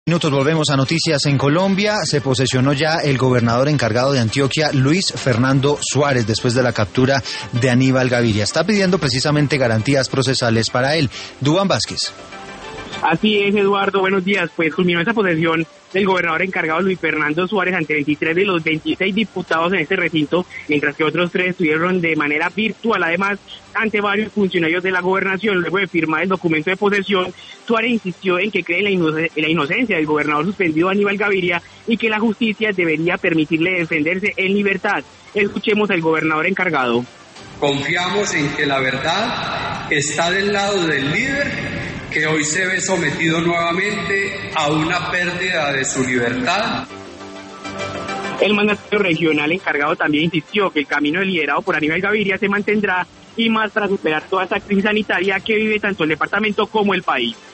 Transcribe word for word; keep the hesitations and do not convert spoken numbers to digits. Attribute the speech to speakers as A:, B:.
A: Minutos, volvemos a noticias en Colombia. Se posesionó ya el gobernador encargado de Antioquia, Luis Fernando Suárez, después de la captura de Aníbal Gaviria. Está pidiendo precisamente garantías procesales para él. Duván Vázquez.
B: Así es, Eduardo, buenos días. Pues culminó esa posesión del gobernador encargado Luis Fernando Suárez ante veintitrés de los veintiséis diputados en este recinto, mientras que otros tres estuvieron de manera virtual. Además, ante varios funcionarios de la gobernación, luego de firmar el documento de posesión, Suárez insistió en que cree en la, inoc- en la inocencia del gobernador suspendido Aníbal Gaviria y que la justicia debería permitirle defenderse en libertad. Escuchemos al gobernador encargado.
C: Confiamos en que la verdad está del lado del líder, que hoy se ve sometido nuevamente a una pérdida de su libertad.
B: El mandatario regional encargado también insistió que el camino liderado por Aníbal Gaviria se mantendrá y más para superar toda esta crisis sanitaria que vive tanto el departamento como el país.